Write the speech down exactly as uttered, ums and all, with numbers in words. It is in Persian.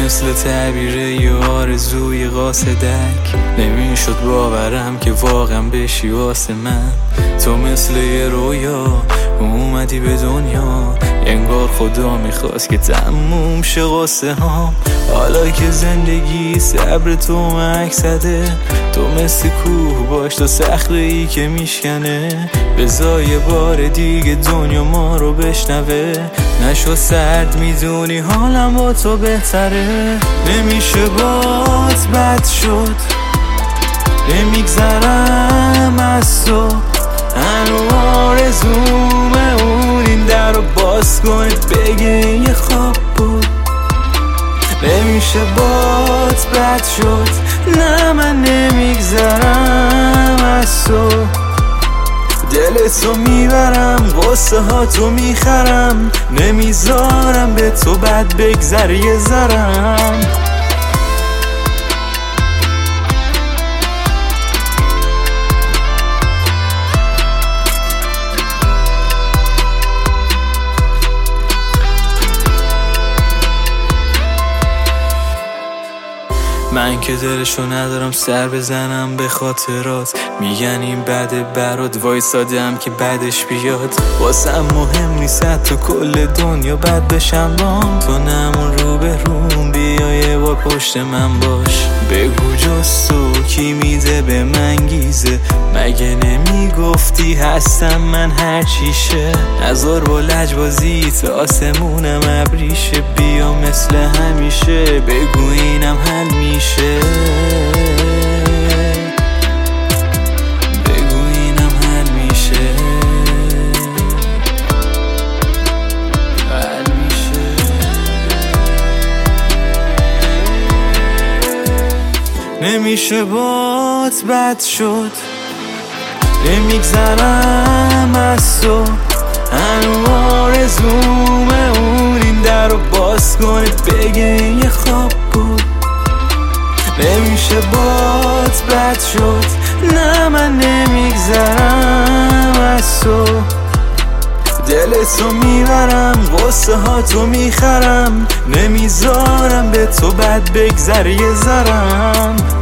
مثل تعبیر یه آرزوی قاصدک، نمیشد باورم که واقعا بشی واسه من. تو مثل یه رویا اومدی به دنیا، انگار خدا میخواست که تموم شه قصه ها. حالا که زندگی صبر تو مکسده، تو مثل کوه باش تا صخره ای که میشکنه. بذار یه بار دیگه دنیا ما رو بشنوه، نشو سرد میدونی حالم با تو بهتره. نمیشه بات بد شد، نمیگذرم از تو، هنو آرزومه اون این در رو باز کنه بگه یه خواب بود. نمیشه بات بد شد، نه من نمیگذرم از تو، دلتو میبرم قصه ها تو میخرم، نمیذارم به تو بد بگذر یه ذرم. من که دلشو ندارم سر بزنم به خاطرات، میگن این بده برات وایسادم که بعدش بیاد. واسم مهم نیست تو کل دنیا بد بشم بام، تو نمون رو به روم بیا یه بار پشت من باش. بگو جز تو کی میده به من گیزه، مگه نمیگفتی هستم من هر چیشه. نزار با لجبازی تا آسمونم ابریشه، بیا مثل همیشه بگو اینم حل میشه. بگو اینم حل میشه، حل میشه. نمیشه بات بد شد، نمیگذرم از تو، هنو آرزومه اون این در رو باز کنه بگه یه خواب بود. نمیشه بات بد شد، نه من نمیگذرم از تو، دلتو میبرم قصه ها تو میخرم، نمیذارم به تو بد بگذر یه ذرم.